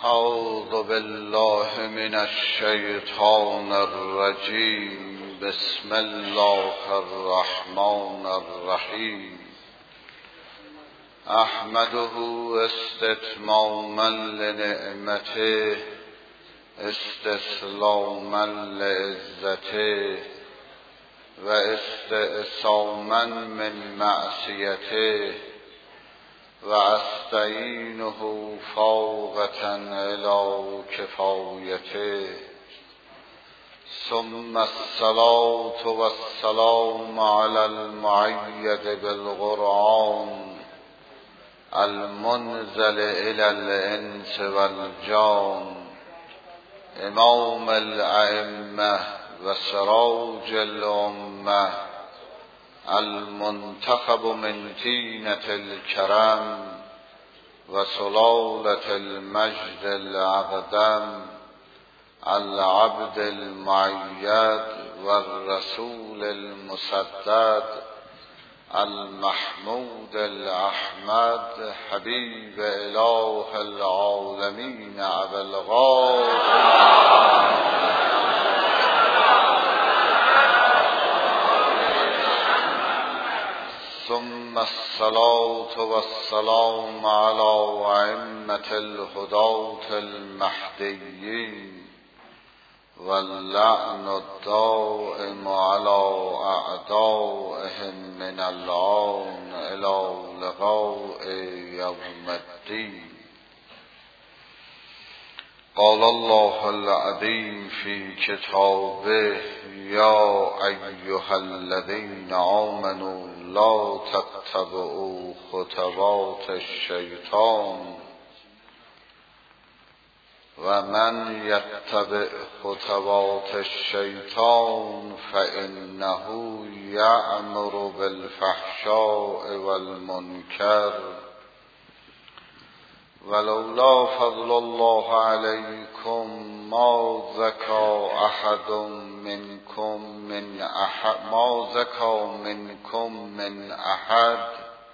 اعوذ بالله من الشیطان الرجیم. بسم الله الرحمن الرحیم. احمده استتماما لنعمته استسلاما لعزته و استعصاما من معصیته و استعینه فوقة الی کفایته. ثم الصلاة والسلام علی المؤید بالقرآن المنزل الی الانس والجان امام الائمة و سراج الامة المنتخب من طینة الکرم و سلالة المجد الاقدم العبد المؤید و الرسول المسدد المحمود الاحمد حبیب اله العالمین ابی القاسم ثم الصلاة والسلام على ائمة الهداة المهدیین واللعن الدائم على اعدائهم من الآن الى لقاء یوم الدین. قال الله العظیم فی کتابه یا ایها الذین آمنوا لا تتبعوا خطوات الشیطان و من یتبع خطوات الشیطان فانه یأمر بالفحشاء والمنکر ولولا فضل الله علیکم ما زکی منکم من احد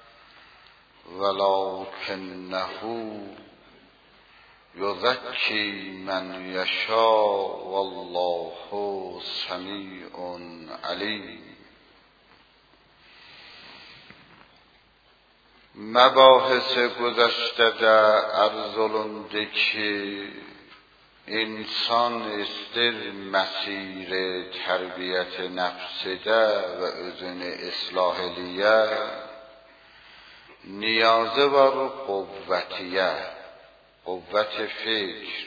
ولکنه یزکی من یشاء والله سمیع علیم. مباحث گذشته ارزلنده که انسان استر مسیر تربیت نفس ده و اذن اصلاح لیه نیازه بر قوتیه قوت فکر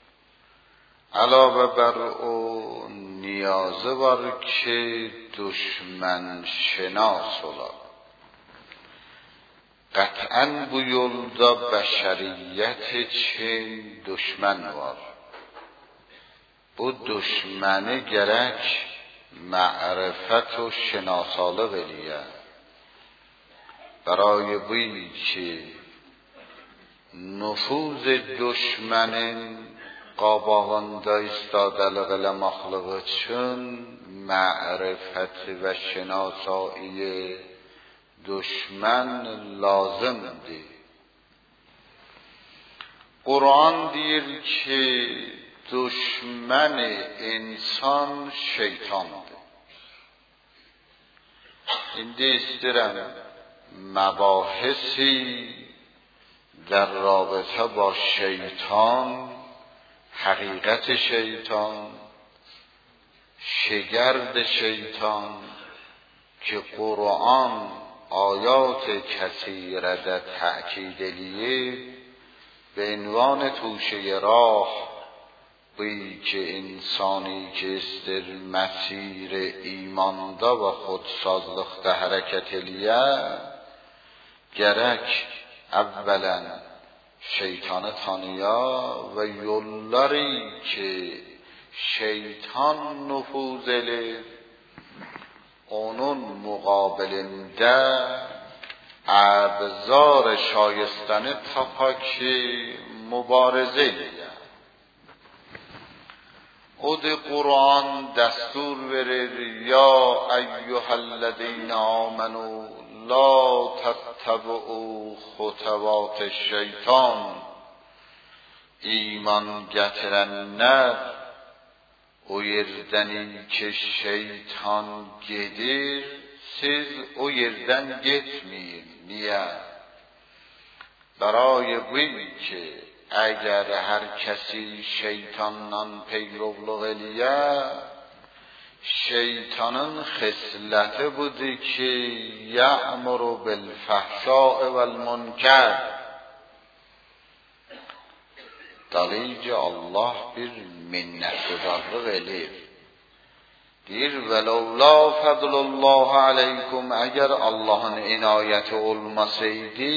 علاوه بر او نیازه بر که دشمن شناس اولا قطعاً بویلدا بشریت چین دشمن وار او دشمنه گرک معرفت و شناساله ولیه برای بویی که نفوذ دشمن قاباغنده استادلغل مخلوق چون معرفت و شناسایی دشمن لازم دی. قرآن دیر که دشمن انسان شیطان دی. این دیسترم مباحثی در رابطه با شیطان، حقیقت شیطان، شگرد شیطان که قرآن آیات کثیره در تأکید لیه به عنوان توشه راه بی که انسانی که استر مسیر ایمانده و خودسازلخت حرکت لیه گرک اولا شیطان تانیا و یولاری که شیطان نفوذله اونون مقابلنده ابزار شایستن تا که مبارزه لیه او دی قرآن دستور ورد یا ایها الذین آمنوا لا تتبعوا خطوات الشیطان iman getirenler o yerden ki şeytan gelir, siz o yerden gitmeyin. Niye? برای بویی که اگر هر کسی شیطانان پیروی الیه، شیطانın خصلت بوده که یأمر بالفحشاء والمنکر. دلیل Allah bir minnetdarlıq eləyir. Deyir velevla fadlullah aleykum, eğer Allah'ın inayeti olmasaydı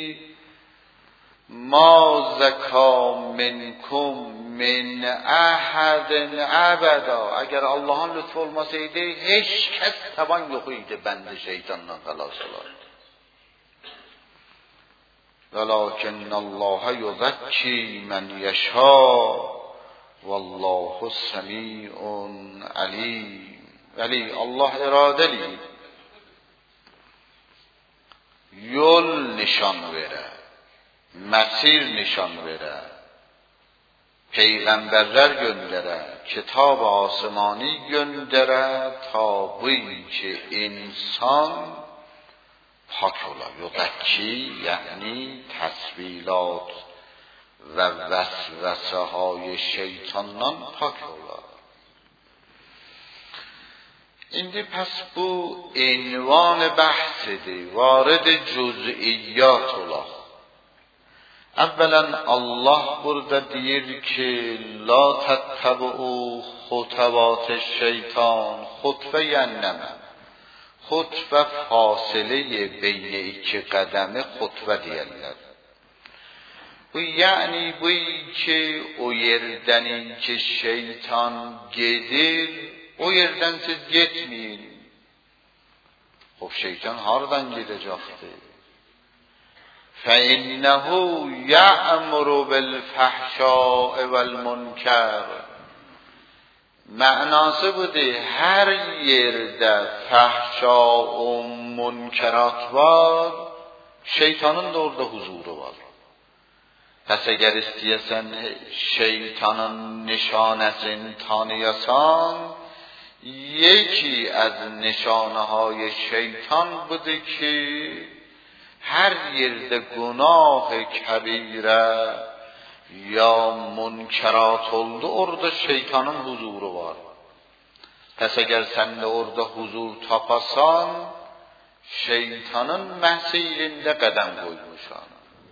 ما زکا منکم من احد ابدا، اگر Allah'ın lütfu olmasaydı hiç kes taban yok idi bende şeytandan xalas olardı. Velakin Allah yuzakki men yasha vallahu semi'un alim. Veli Allah iradeli yol nişan verir, مسیر نشان بره، پیغمبرler göndere، کتاب آسمانی göndere تا بویی که انسان پاک ola. یزکی یعنی تسویلات و وسوسه های شیطانان پاک ola. İndi pəs bu عنوان بحثdir، وارد جزئیات olaq. اولا Allah burada deyir ki la tattabu خطوات الشیطان. خطوه یعنی خطوه فاصله بین iki قدمه خطوه deyirlər. Bu yani bu ki o yerden ki şeytan gedir, o yerden siz gitmeyin. O şeytan hardan gidecekti? فَإِنَّهُ يَأْمُرُ بِالْفَحْشَاءِ وَالْمُنْكَرِ. Mənası budur, hər yerdə fəhşa və münkerat var, şeytanın da orada huzuru var. Pəs əgər istəyəsən şeytanın nişanəsini tanıyasan, yeki az nişanəهای şeytan budur ki her yerde günah kebire ya münkerat oldu, orada şeytanın huzuru var. Pes eğer sen de orada huzur tapasan, şeytanın məhsilində qədəm qoymuşsan.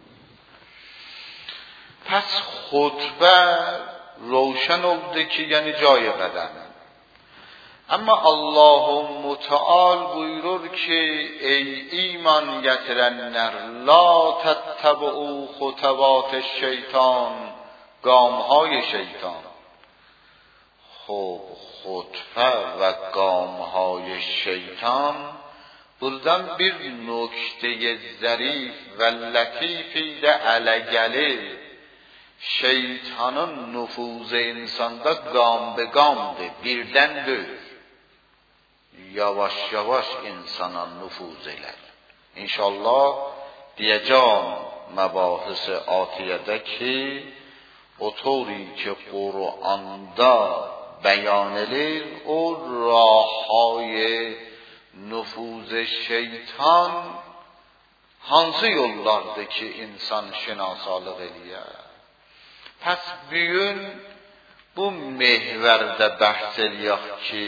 Pes xutbə روشن oldu ki, yani جای qədəm. Ama Allah-u Muteal buyurur ki ey iman getirenler la tettebu خطوات şeytan، گامهای şeytan. خب خطبه و گامهای şeytan buradan bir nokte ظریف و لطیفی de ələ gəlir. Şeytanın nüfuzu insanda gam be gamdır, birden deyil. Yavaş yavaş insana nüfuz eder. İnşallah diyeceğim mebahis-i atiyede ki o طوری که Kur'an'da beyan edilir o راههای nüfuz şeytan hansı yollardır ki insan şinasalıq eləyər. Pəs bugün bu mehvərdə bəhs eləyək ki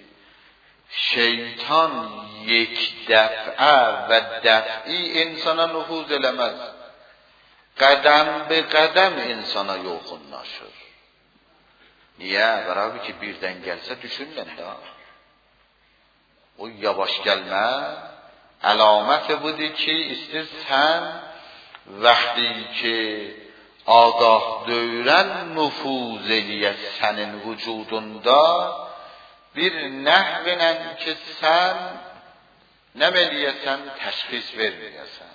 şeytan یک دفعه و دفعی insana nüfuz eləməz. Qədəm be qədəm insana yoxunlaşır. Niyə? Bərabi ki birdən gəlsə düşünmən də. O yavaş gəlmə əlaməti budur ki istəyirsən vəqti ki ağah döyülən nüfuz eləyər sənin vücudunda bir nəhvinə ki sən nəməliyəsən təşxis verməyəsən.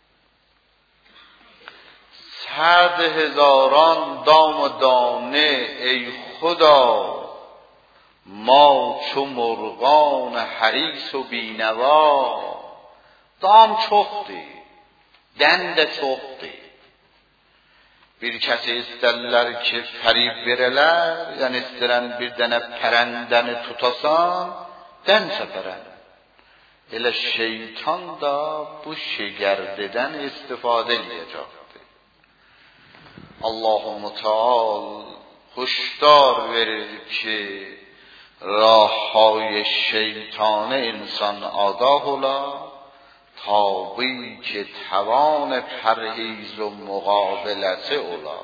100,000 دام و دانه ای خدا ما چو مرغان حریص و بینوا. دام çoxdur, dən də çoxdur. bir kəsi istərlər ki, fərib verələr, yəni istəyirən bir dənə pərəndəni tutasan, dən səpərən. Elə şeytan da bu şegərdədən istifadə edəcəkdir. Allah-u Teala huşdar verir ki, راههای شیطان انسان آگاه ola تابی که توان پرهیز و مقابلت ola.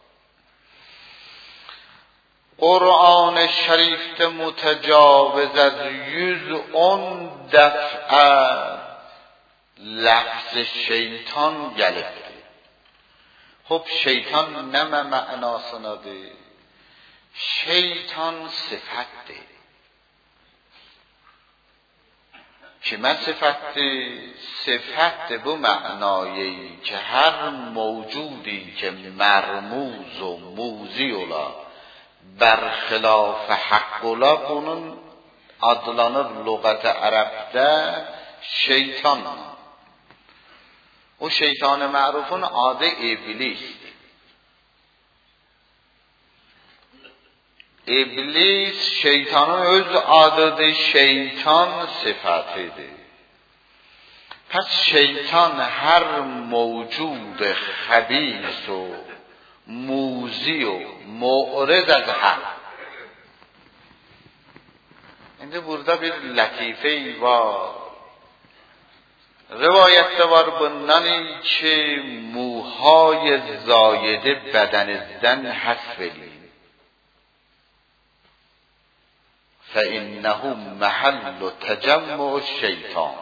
قرآن شریف متجاوز از 110 دفعه لفظ شیطان گلفته. خب شیطان نمه معناسına ده، şeytan sıfattır. Kime sıfattır? Sıfattır bu manayı ki her mevcudi ki mermuz و موزی ola برخلاف حق ola bunun adlanır lügat-ı Arap'ta şeytan. O şeytan-ı ma'rufun adı iblis. İblis şeytanın öz adıdır, şeytan sıfatıdır. Pes şeytan her mevcud habis و موزی و معرض از حق. Şimdi burada bir latife var. Rivayette var bundan ki موهای زایده بدنizden حذف edin. فإنه محل تجمع الشیطان.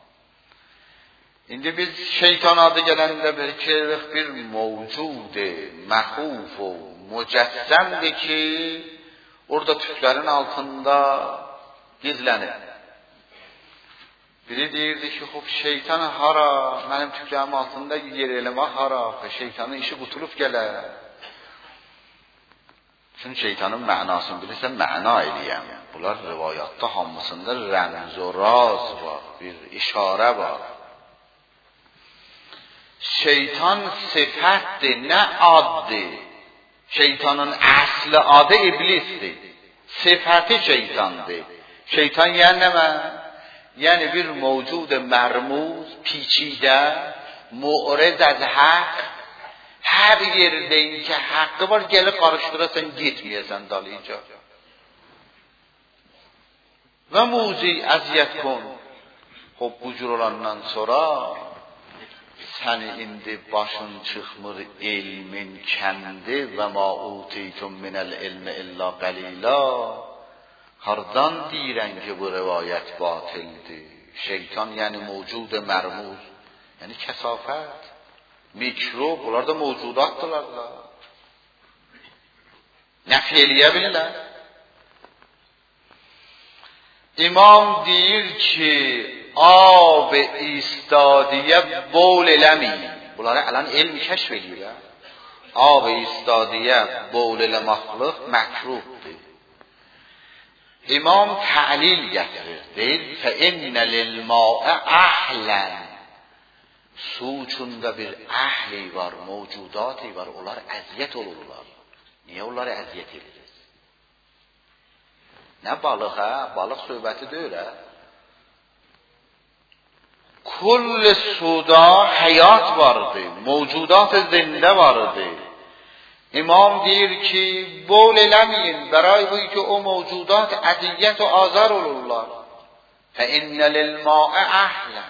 İndi biz şeytan adı gelende bir mevcud mahuf و mücessemdir ki orada tüklerin altında gizlenir. Biri deyirdi ki, xop şeytan hara, mənim tüklərim altında yer eləmə hara, şeytanın işi qutulub gələr. Çünkü şeytanın mənasını bilirsən, məna eləyəm. Bunlar rivayatda hamısında rəmz و raz var, bir işarə var. Şeytan sıfatdır, nə addır. Şeytanın əsli adı iblisdir. Sıfatı şeytandır. Şeytan yəni nə? Yəni bir mevcud مرموز پیچیده معرض از حق her yerdeyim ki hakkı var gelip karıştırasan gitmeyesen dalayınca ve muzi aziyet kun. Hop bu cür olandan sonra seni indi başın çıkmır ilmin kendi ve ma utitum minel ilmi illa qalila. Hardan deyirən ki bu rivayət batildir. Şeytan yəni mevcud مرموز, yəni kəsafət, mikrob, bunlar da mevcudattırlar da. Nəfi eləyə bilirlər. İmam deyir ki, ab istadiyə bol eləməyin. Bunları alan elm kəşf edir. Ab istadiyə bol eləmaqlıq məkruhdur. İmam ta'lil getirir. Deyir فَاِنَّ لِلْمَاءَ اَحْلًا. Su uçunda bir ahli var, mevcudatı var. Onlar əziyyət olurlar. Niye onları əziyyət ediriz? Ne balık ha? Balık söhbəti deyil ha? Kull suda hayat vardı. Mevcudat zinde vardı. İmam deyir ki, bol eləməyin, bəray bu ki, o mevcudat əziyyət və azar olurlar. فَاِنَّ لِلْمَاءَ اَحْلًا.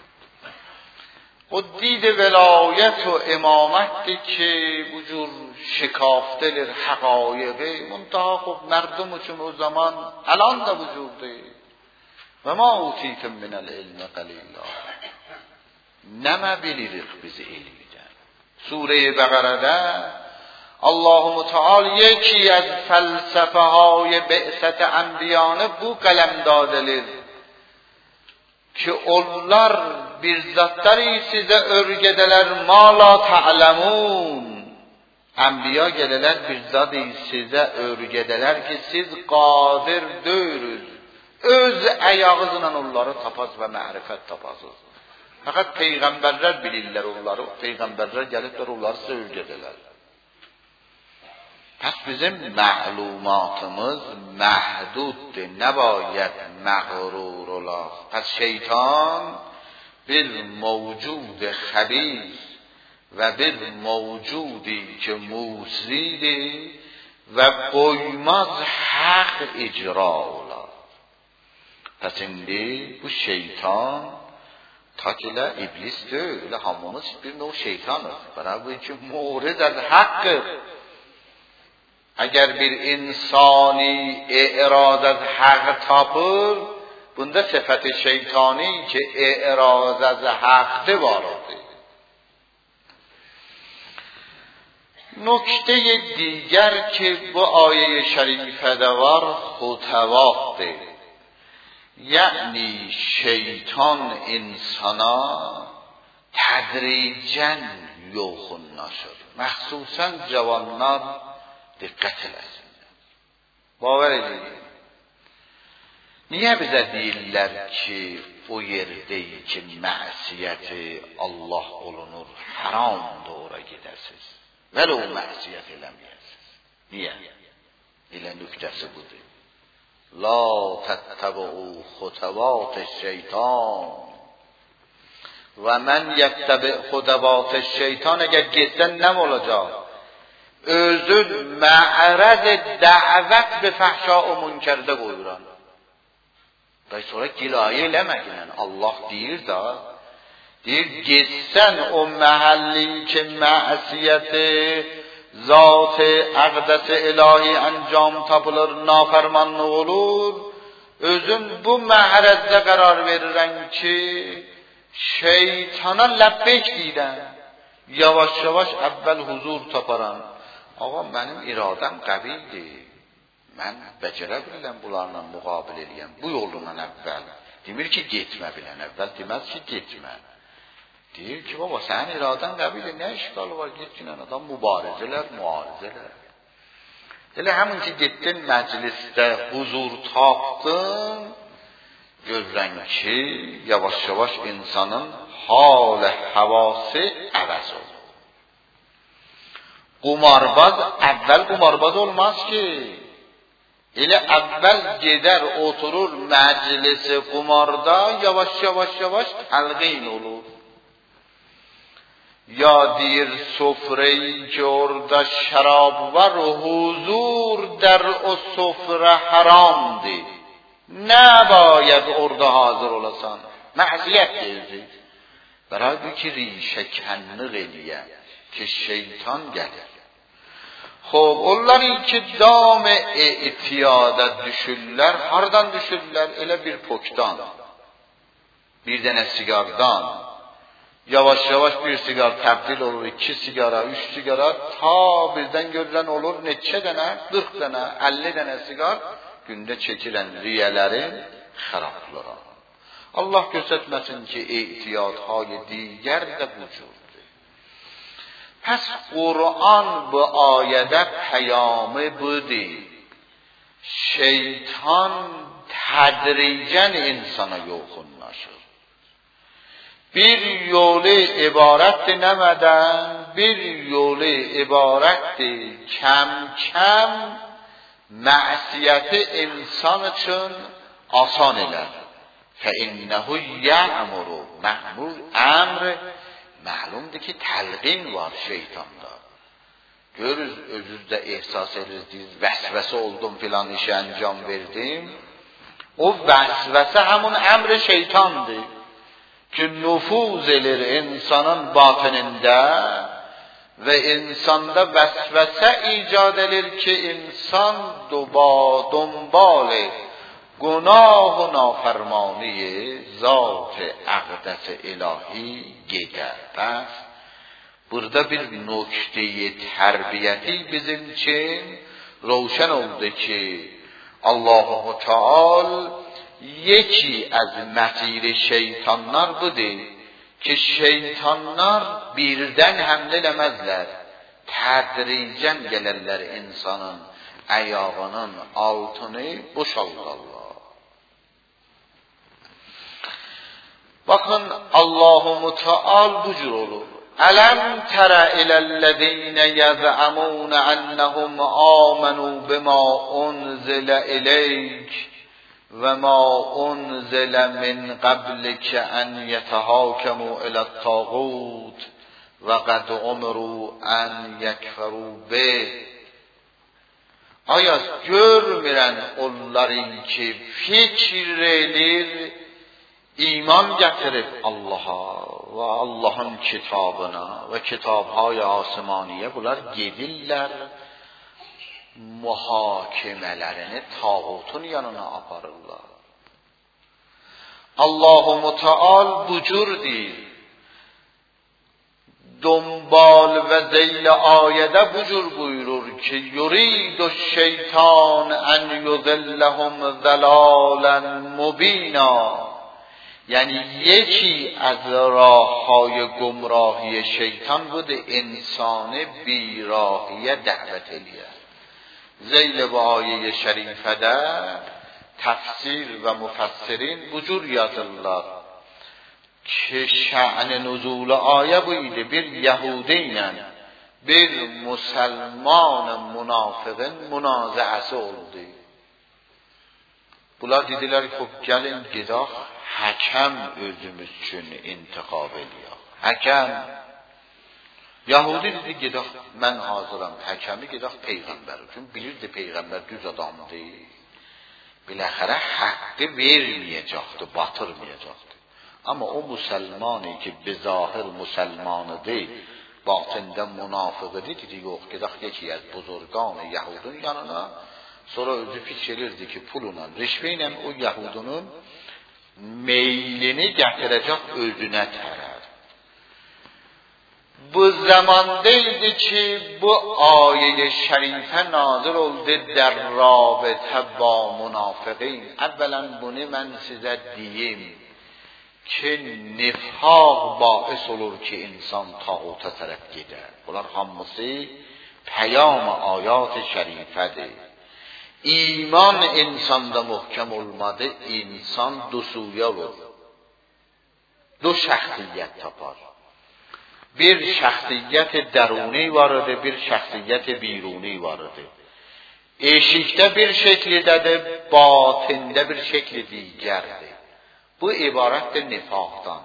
O did velayət və imamətdir ki, bu cür şikaftedir həqaiqi. Muntaha xub mərdum üçün o zaman alan da bu cürdir. Və ma utitum minəl ilmə qalila. Nəmə bilirik bizi ilmidən. Sure-i Bəqərədə Allah-u Teala yeki از فلسفه های بعثت انبیانه bu qələm dadilir ki onlar bir zatları sizə örgədələr ma la ta'lemun. Enbiya gələlər bir zatı sizə örgədələr ki siz qadir deyiriz. Öz ayağınızla onları tapaz və mərifət tapasız. Fəqət peyğəmbərlər bilirlər onları. Peyğəmbərlər gəliblər onları sizə örgədələr. پس bizim معلوماتımız محدود نباید مغرور ola. پس شیطان bir موجود خبیث و bir موجودی که موزیده و qoymaz haq icra ola. Pes indi bu şeytan ta ki elə iblis deyil, elə hamımız bir növ şeytanız. Bana bu ki murad az haqqdır. Əgər bir insani i'raz az haqq tapır, bunda sıfat-ı şeytani ki i'raz az haqqdır vardır. نکته دیگر که bu آیه شریفه var خطواتdır. یعنی şeytan insana tədricən yoxunlaşır. Məxsusən cavanlar diqqət eləsinlər. Bavar edin. Niyə bizə deyirlər ki, o yerdəyik ki, məsiyəti Allah olunur, haramdır ora gedəsiz. Vələ o məsiyət eləməyəsiz. Niyə? Elə nüqtəsi budur. La təttəbəu xutəvat şeytan və mən yəttəbə xutəvat şeytan əgər getsən nə olacaq? Özün mə'rəz dəvət və fəhşa o münkərdə qoyuran. Daha sonra gilayə eləməklə Allah deyir da, deyir getsən o məhəlli ki məsiyəti zat əqdəs ilahi əncam tapılır, nafermanlıq olur. Özün bu məhrəzdə qərar verirən ki, şeytana ləbbeyk deyirən. Yavaş yavaş əvvəl huzur taparan. Ağa, mənim iradəm qəbildir. Mən bəcərə bilən bunlarla müqabil eləyəm. Bu yolundan əvvəl. Demir ki, getmə bilən. Əvvəl deməz ki, getmə. Deyir ki, baba, sənin iradən qəbilə nə işgalı var? Getdin adam mübarizələr, müarizələr. Elə həmin ki, getdin məclisdə huzur tapdın, görürən ki, yavaş-yavaş insanın hal-ı havası əvəz olur. Qumarbaz, əvvəl qumarbaz olmaz ki. Elə əvvəl gedər, oturur məclisi qumarda, yavaş-yavaş təlqin olur. Ya deyir sofreyi ki orada şərab var, huzur der o sofre haramdır. Nə bayəd orada hazır olasan? Məhziyyət deyir. Bəray bu ki rişəkənlıq eləyə ki şeytan gəlir. Xo'p, onları ki dam e'tiyada düşürlər, hardan düşürlər? Elə bir pokdan, bir dənə sigardan. Yavaş-yavaş bir sigar təbdil olur, 2 sigara, 3 sigara, ta birdən görülən olur, neçə dənə, 40 dənə, 50 dənə sigar gündə çəkilən riyələrin xərablığı. Allah göstərməsin ki, ehtiyatهای digər də bu cürdür. Pəs Qur'an bu ayədə pəyamı budur. Şeytan tədricən insana yoxunlaşır. Bir yolu ibarətdir nəmədən, bir yolu ibarətdir kəm-kəm məsiyəti insan üçün asan elər. فَإِنَّهُ يَعْمُرُ مَعْمُرُ əmr məlumdur ki, təlqin var şeytanda. Görürüz, özünüzdə ehsas edirsiniz, vəsvəsə oldum filan işə əncam verdim. O vəsvəsə həmin əmr şeytandır. Ki nüfuz edir insanın batınında ve insanda vesvese icad edir ki insan dönbal günah و نافرمانی ذات اقدس الهی gider. Pes burada bir nokteyi terbiyeti bizim için روشن oldu ki Allah-u Teala yeki az məsir şeytanlar budur ki şeytanlar birdən həmlə eləməzlər. Tədricən gələrlər insanın ayağının altını boşaldarlar. Bakın Allah-u Teala bu cür olur. الم تر الی الذین یزعمون انهم آمنوا بما انزل الیک و ما انزل من قبلک ان یتحاکموا الی الطاغوت و قد امروا ان یکفروا به. Ayaz görmürən onların ki fikirləyir, iman gətirib Allaha və Allahın kitabına və kitabhay asmaniyə bunlar gedirlər, muhakimələrini tağutun yanına aparırlar. Allah-u Müteal bu cür deyir. دنبال و ذیل آیده بجور بuyurur ki یرید الشیطان ان یضلهم ضلالا مبینا، یعنی یکی از راههای گمراهی شیطان بوده انسان بیراهی دعوت الیه. ذیل با آیه شریفه در تفسیر و مفسرین بجور yazırlar ki şa'ni nuzul ayə buydu bir Yahudi ilə bir Müslüman münafığın münazəəsi oldu. Bunlar dedilər ki, gəlin gedək həkəm özümüz üçün intiqab eləyək. Həkəm Yahudi dedi gedək, mən hazıram həkəmi gedək peyğəmbər. Çünki bilirdi peyğəmbər düz adamdı. Biləxərə haqqı verməyəcəkdi, batırmayacaqdı. Ama o Müslümani ki bizahir Müslümanıdır, batında münafıqıdır, dedi yox, gedək yeki az buzurgan Yahudun yanına. Sonra özü fikirlirdi ki pulla, rişvəylə o Yahudunun meylini gətirəcək özünə tərəf. Bu zamandaydı ki bu ayet şerife nazil oldu در رابطه با منافقین. اولا bunu mən sizə deyim ki nifaq باعث olur ki insan tağuta tərəf gedir. Bunlar hamısı peyam ayat şerifedir. İman insanda muhkem olmadı, insan dusuya olur. دو şəxsiyyət tapar. Bir şəxsiyyət dəruni vardır, bir şəxsiyyət biruni vardır. Eşikdə bir şəklidədir, batində bir şəkli digərdir. Bu ibarətdir nifaqdan.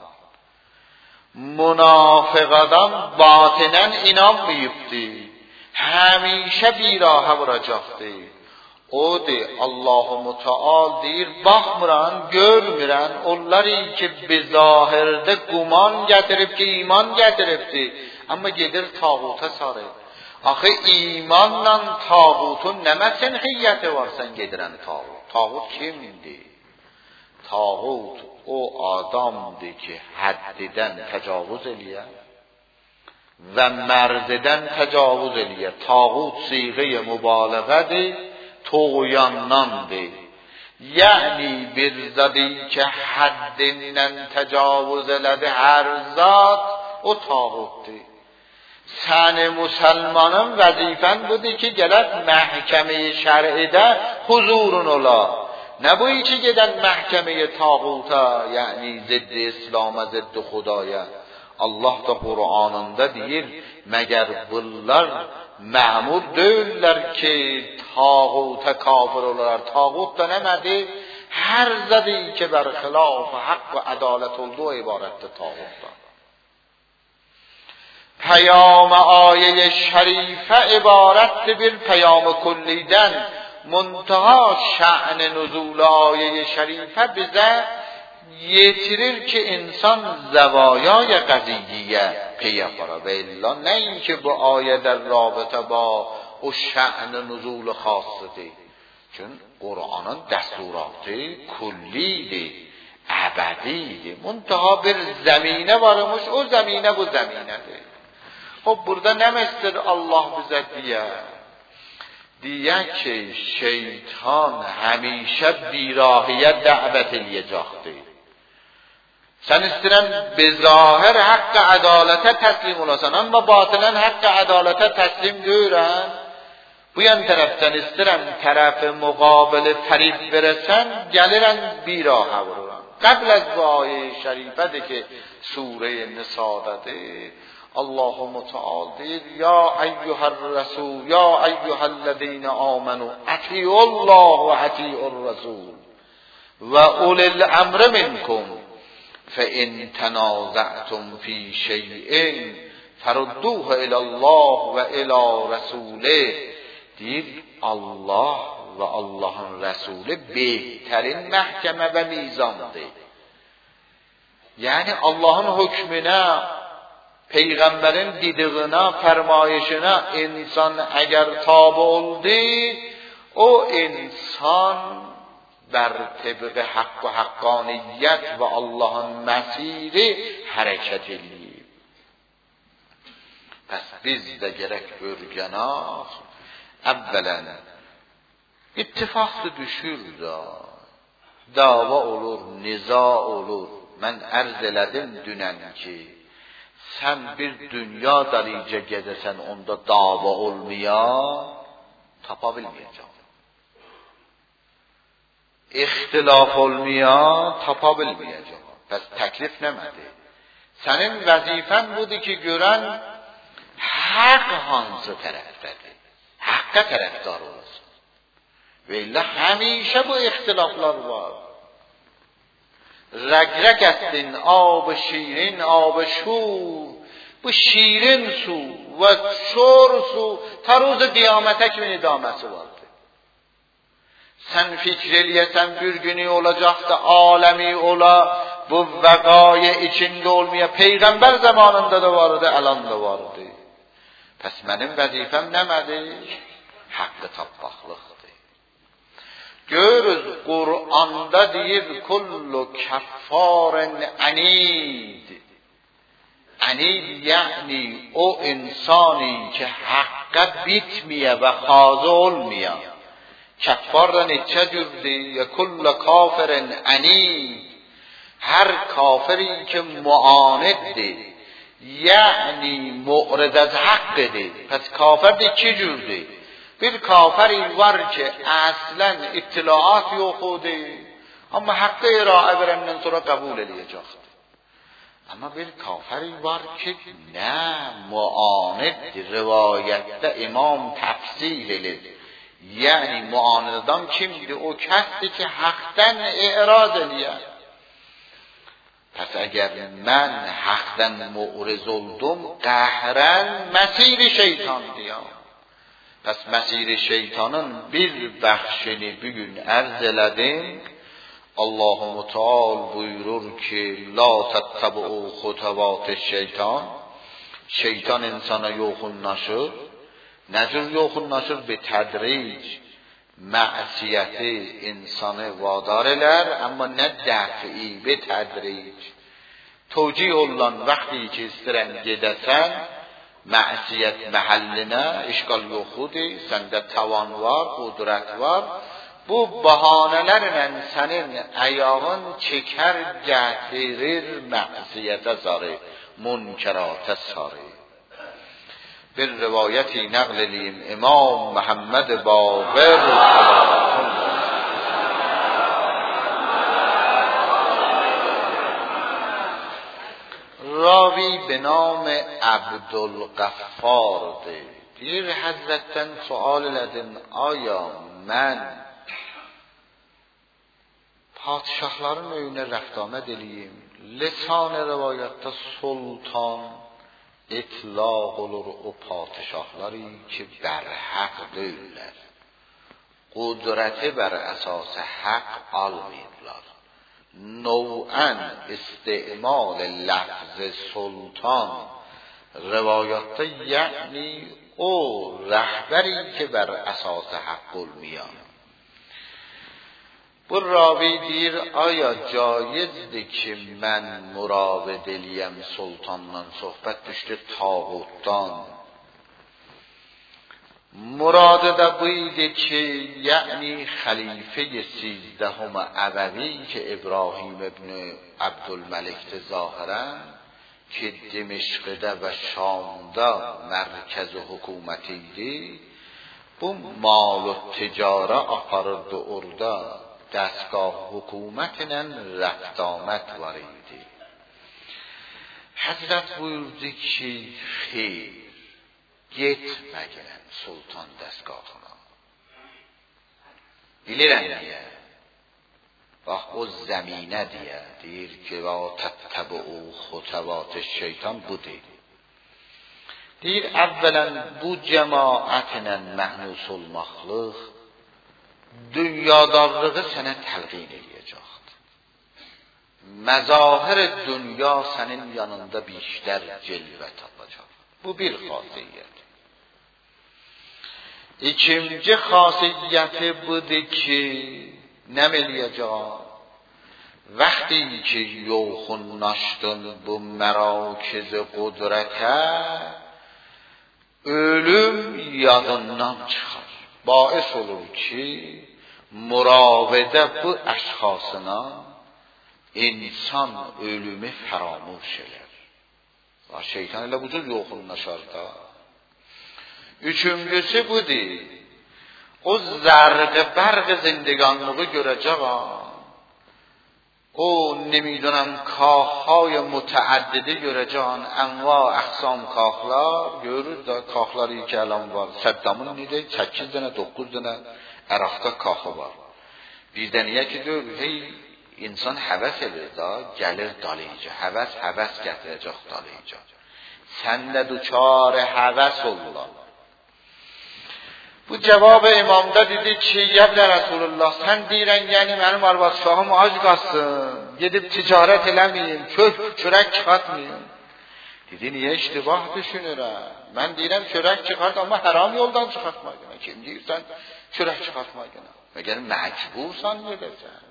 Münafıqadan batinen inanmayıbdır. Həmişə birahə vuracaqdır. O de Allah-u Müteal deyir, baxmıran, görmürən, onları ki bizahirdə guman gətirib ki iman gətiribdir. Amma gedir tağuta sarı. Axı imanla tağutun nə məsəniyyəti var sən gedirən tağut? Tağut kimdir? Tağut o adamdır ki həddidən təcavüz eləyər və mərzidən təcavüz eləyər. Tağut siğə mübaliğədir, toğuyandandır. Yəni bir zadı ki həddindən təcavüz elədi hər zat o tağutdur. Sən Müslümanın vəzifən budur ki gələk məhkəməyə şər'idə huzurun ola. Ne bu içi giden mahkemeye tağuta, yani ziddi İslam'a, ziddi Xudaya. Allah da Kur'an'ında deyir, meğer bunlar məmur deyirlər ki tağuta kafir olarlar. Tağut da nəmədi? Her zadi ki bər xilaf, haqq ve adalet olduğu ibarətdir tağutdan. Peyam ayet-i şerife ibarettir bir peyam kulliden. Muntaha şa'ن nuzul ayet-i şerife bize yetirir ki insan zavayای قضیه پی بره و الا نه اینکه bu ayet در رابطه با o şa'ن nuzul خاصته. چون قرآنın دستوراتı kullidir, ebedidir. Muntaha bir zemine varmış, o zemine bu zeminedir. خب burada ne mestir Allah bize diye? دیگه که شیطان همیشه بیراهیت دعوت الیجاخته. Sen istiren bezahir hakkı adalete teslim olasan ama batınen hakkı adalete teslim değilen. Bu yan taraftan istiren tarafı mukabele ferib veresen geliren biraha vurulan. Qabl az bu ayet şerifede ki Sure Nisa'dadır. الله متعال دید یا ایها الرسول یا ایها الذین آمنوا اطیعوا الله و اطیعوا الرسول و اولی الامر منکم فان تنازعتم فی شیء فردوه الی الله و الی رسوله. دید الله و الله رسول بهترین محکمه و میزان ده. یعنی Allah'ın hükmüne, peygamberin dediğine, fermayişine insan eğer tabi oldu, o insan ber tebq hak ve hakkaniyet ve Allah'ın mesiri hareket ediyor. Pes biz de gerek görgenaz, evvelen ittifaklı düşür da, dava olur, niza olur. Mən ərz elədim dünən ki, sən bir dünya dalıca gedəsən, onda dava olmaya tapa bilməyəcəm. İxtilaf olmaya tapa bilməyəcəm. Bəs təklif nəmədir? Sənin vəzifən budur ki, görən haqq hansı tərəfdədir? Haqqa tərəfdar olasın. Və illə həmişə bu ixtilaflar var. رگرگ استین آب شیرین آب شور bu şirin su ve şor su ta روز qiyamətə kimi idaməsi vardır. Sən fikr eləyəsən bir günü olacaqsa aləmi ola bu vəqaya içində olmaya peyğəmbər zamanında da vardı, əlan da vardı. Pəs mənim vəzifəm nəmədir? Haqqı tapmaqlıqdır. Görürüz Kur'an'da deyir kullu keffarin anid. Anid yani o insani ki hakka bitmeye ve hazı olmaya. Keffardan neçə cürdür? Ya kullu kafirin anid. Her kafiri ki muaniddir. Yani mu'rid az haqqdir. Pes kafir de iki cürdür. Bir kafiri var ki aslen ittilaat yoxudur. Ama haqqı iraə verəndən sonra qəbul eləyəcəkdir. Ama bir kafiri var ki ne muaniddir. Rivayette imam tefsil edir. Yani muanid adam kimdir? O kəsdir ki haqdan i'raz eləyər. Pes eğer mən haqdan mu'riz oldum, qəhrən məsiri şeytan diyəm. Pes mesir şeytanın bir bəxşini bugün ərz elədim. Allah-u Muteal buyurur ki la tettabu xutuvat şeytan. Şeytan insana yoxunlaşır. Necür yoxunlaşır? Bir tədric. Məsiyəti insanı vadar elər, amma nə dəfi, bir tədric. Tövcih olan vaxtı ki istirən gedəsən, məsiyət məhəllinə işgal yoxudur, səndə tavan var, qudrət var. Bu bahanələrlə sənin ayağın çəkər, gətirir məsiyətə sarı, münkərata sarı. Bir rivayəti nəql edeyim, İmam Muhammed Baqir راوی به نام عبدالغفار دیر حضرتن سوال لدن آیا من padişahların önüne rəftamət eləyim. Lisan-ı rivayətdə sultan itlaq olur o padişahları ki bərhaq deyirlər. Qudrəti bər əsas haqq almayırlar. نوعا استعمال لفظ سلطان روایاته یعنی او رهبری که بر اساس حق المیان. bu راوی دیر آیا جایزdir ki mən muravid eləyəm sultanla sohbət düşdü tağutdan. مراد da buydu ki yani xalife 13 Əbəvi ki İbrahim ibn Abdülməlikdir zahirən ki Dimişqdə və Şamda mərkəzi hökuməti idi. Bu mal-ı ticara aparırdı orada. Dəstgah hökumətlə rəftamət var idi. حضرت buyurdu ki xeyr, getməyən sultan dəstgahına. Bilirəm niyə? Bax o zəminə deyə deyir ki və təttəbu xutəvat şeytan budur. Deyir əvvələn bu cəmaətlə məhnus olmaqlıq dünyadarlığı sənə təlqin edəcəkdir. Məzahir dünya sənin yanında بیشتر cilvə tapacaq. Bu bir xasiyyət. İkinci xasiyyəti budur ki nəməliyəcək? Vəqti ki yoxunlaşdın bu mərakiz qudrətə, ölüm yadından çıxar. Bais olur ki muravedə bu əşxasına insan ölümü fəramuş elər. Şeytan elə bu cür yoxunlaşar da. Üçüncüsü budur. O zərq bərq زندگانlığı görəcək. O nemiدونم کاخهای متعددی görəcək. انواع اقسام کاخlar görür da kaaxları ki الان var. Səddamın necə 8 dənə 9 dənə Əraqda kaaxı var. Birdəniyə ki gör hey insan həvəs edir da gəlir dalayıcı. Həvəs gətirəcək dalayıcı. Sən də duçar həvəs olurlar. Bu cevab imamda dedi ki ya Resulullah sen deyirən yəni mənim arvad-uşağım ac qalsın, gedib ticarət eləməyim, çörək çıxartmayım. Dedi niyə iştibah düşünürəm? Mən deyirəm çörək çıxart amma haram yoldan çıxartma. Kim deyirsən çörək çıxartma gənə? Məgər məcbursan gedəsən.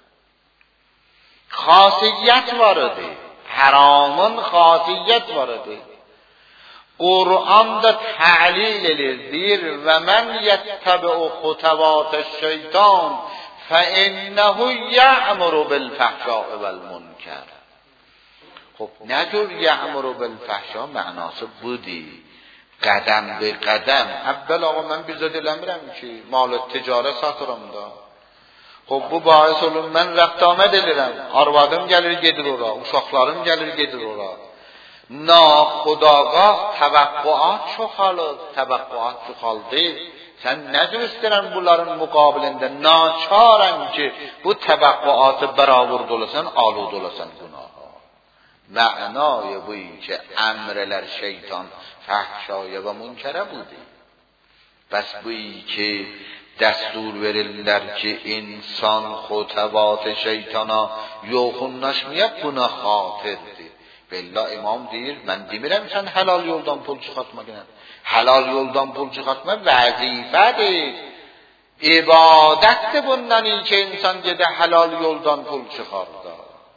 Xasiyyət var idi. Haramın xasiyyət var idi. Qur'anda tə'lil edir və mən yəttəbi'u xutəvat şeytan fəinnəhu yə'muru bil-fəhşa'i vəl-münkər. Xub, nə cür yə'muru bil-fəhşa mənası budur. Qədəm be qədəm. Əvvəl ağa mən bizə eləmirəm ki, mal ticarət satıram da. Xub, bu bais olun mən rəqdamət edirəm. Arvadım gəlir gedir ora, uşaqlarım gəlir gedir ora. Naxudağa təvəqquat çoxaldı. Sən nə cür istəyirən bunların müqabilində naçarən ki, bu təvəqquatı bərabər olasan, alud olasan günaha. Mənayı bu ki, əmrələr şeytan fəhşaya və münkərə budur. Bəs bu ki, dəstur verirlər ki, insan xutəvat şeytana yoxunlaşmayıb buna xatirdir. Bella imam deyir, mən demirəm sən helal yoldan pul çıxartma gənə. Helal yoldan pul çıxartma vəzifədir. İbadətdir bundan iyi ki insan gedə helal yoldan pul çıxarda.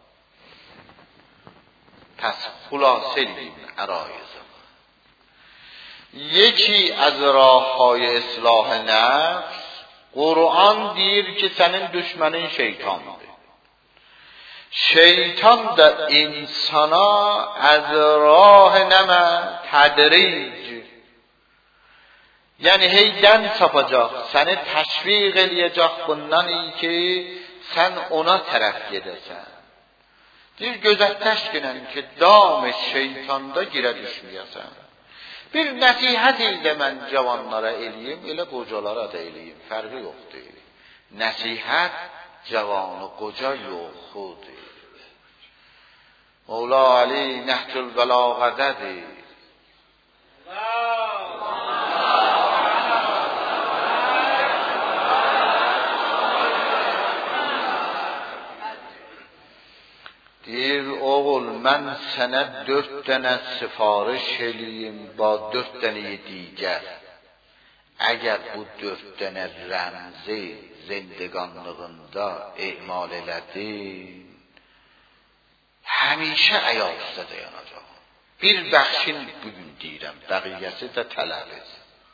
Pəs xülasə edeyim ərayızı. Yeki az rahhay islah nəfs, Qur'an deyir ki sənin düşmənin şeytandır. Şeytan da insana az rah nəmə tədric, yəni heydən sapacaq, səni təşviq eləyəcək bundan iyi ki sən ona tərəf gedəsən. Bir gözətləş günən ki dam şeytanda girə düşməyəsən. Bir nəsihət ildə mən cavanlara eləyim, elə qocalara da eləyim, fərqi yoxdur. Nəsihət cavanı qoca yoxudur. Mevla Ali Nəhcül Bəlağədədir. Deyir, oğul, mən sənə 4 dənə sifariş eləyim, ba 4 dənəyi digər. Əgər bu 4 dənə rəmzi zindiqanlığında emal elədin, həmişə ayaq üstə dayanacaq. Bir bəxşin bugün deyirəm, bəqiyyəsi də tələbiz.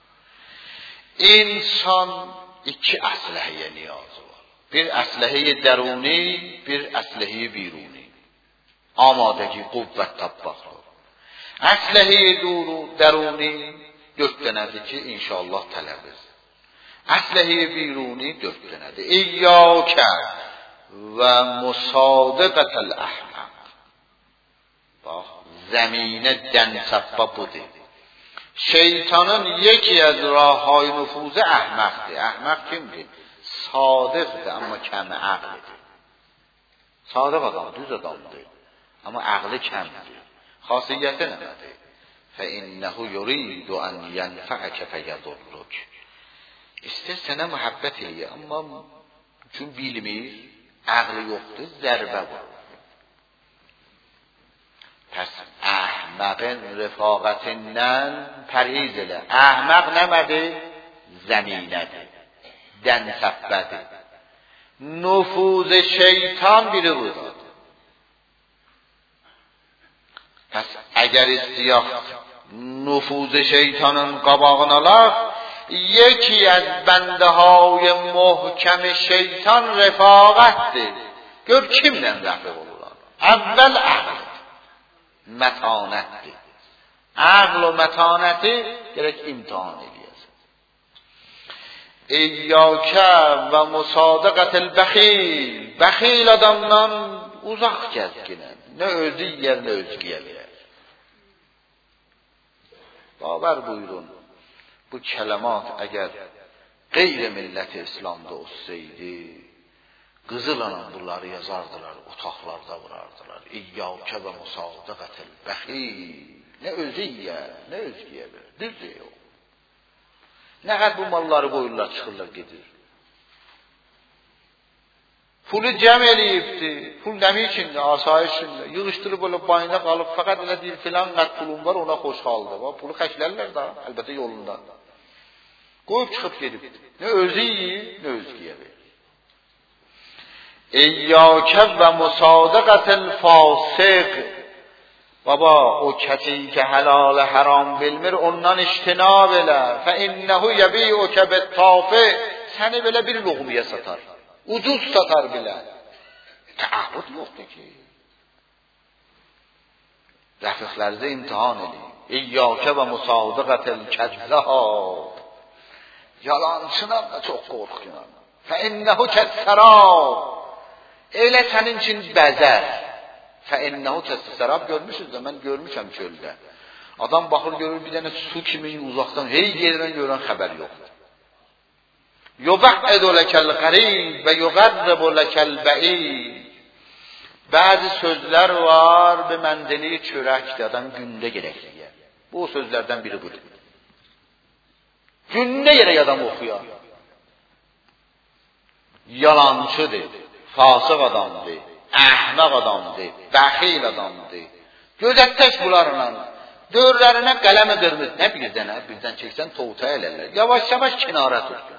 İnsan 2 əsləhəyə niyazı var. Bir əsləhəyə dəruni, bir əsləhəyə biruni. Amadəki qüvvət tabbaqdır. Əsləhəyə dəruni 4 dənədir ki, inşallah tələbiz. Əsləhəyə biruni 4 dənədir. İyyəkə və musadiqətəl əhməq. Bax, زمینه دن سبا بوده. شیطانان یکی از راه های نفوذ احمقه. احمق kimdir؟ صادقdir اما کم عقلdir. صادق adam, düz adamdır ama aqlı kəmdir. Xasiyyəti nədir? فَإِنَّهُ يُرِيدُ أَنْ يَنْفَعَكَ فَيَضُرُّكَ. İstər sənə məhəbbət eləyə, amma çünki bilmir, aqlı yoxdur, zərbə var. Pəs əhməqin rəfaqətindən pərhiz elə. Əhməq nəmədir? Zəminədir, dənsəbbədir. Nüfuz şeytan biri budur. Pəs əgər istiyaq nüfuz şeytanın qabağını alaq, یکی از بنده های محکم شیطان رفاقتdir. Gör kimlə rəfiq olurlar? Əvvəl aql, mətanətdir. Aql o mətanəti gerek imtihan ediyəsin. İyyəkə və musadaqətil bəxil. Bəxil adamdan uzaq gəzginən. Nə özü yiyər, nə özgüyə verər. Babar buyurun. Bu kələmat əgər qeyri-millət İslamda olsaydı, qızıla bunları yazardılar, otaqlarda vurardılar. İyyəkə və musadaqətil bəxil. Nə özü yiyər, nə özgüyə verər. Düzdür yox. Nə qədər bu malları qoyurlar, çıxırlar, gedir. Pulu cəm eləyibdi. Pul nəmi içində, asayiş içində. Yığışdırıb öyle bayına qalıb, fəqət elə deyil, filan qət pulum var, ona xoş qaldı. Pulu xəklərlər da, əlbəttə yolunda. Qoyub çıxıb gedib. Nə özü yiyir, nə özgüyə verir. İyyəkə və musadaqətil fasiq. Baba, o kəsi ki helal haram bilmir, ondan iştinab elə. فَإِنَّهُ يَبِيعُكَ بِالطَّافِقِ. Səni belə bir luğmiyə satar. Ucuz satar bilə. Təahhüd yoxdur ki. Rəfiqlərinizə imtihan edin. İyyəkə və musadaqətil kəzzab. Yalancıdan da çox qorxun. فَإِنَّهُ كَالسَّرَابِ. Elə sənin üçün bəzər. فَإِنَّهُ كَالسَّرَابِ. Görmüşsünüz də, mən görmüşəm çöldə. Adam baxır, görür bir dənə su kimi uzaqdan, hey yerdən görən xəbər yoxdur. يُبَعِّدُ لَكَ الْقَرِيبِ وَيُقَرِّبُ لَكَ الْبَعِيدِ. Bəzi sözlər var, bir məndəli çörəkdir, adam gündə gerək yiyər. Bu sözlərdən biri budur. Gündə gerək adam oxuyar. Yalancıdır, fasıq adamdır, əhmaq adamdır, bəxil adamdır. Gözətdək bunlarla, dörlərinə qələmə qırmız, nə bir dənə, birdən çəksən toğuta elələr. Yavaş-yavaş kinara tutsun.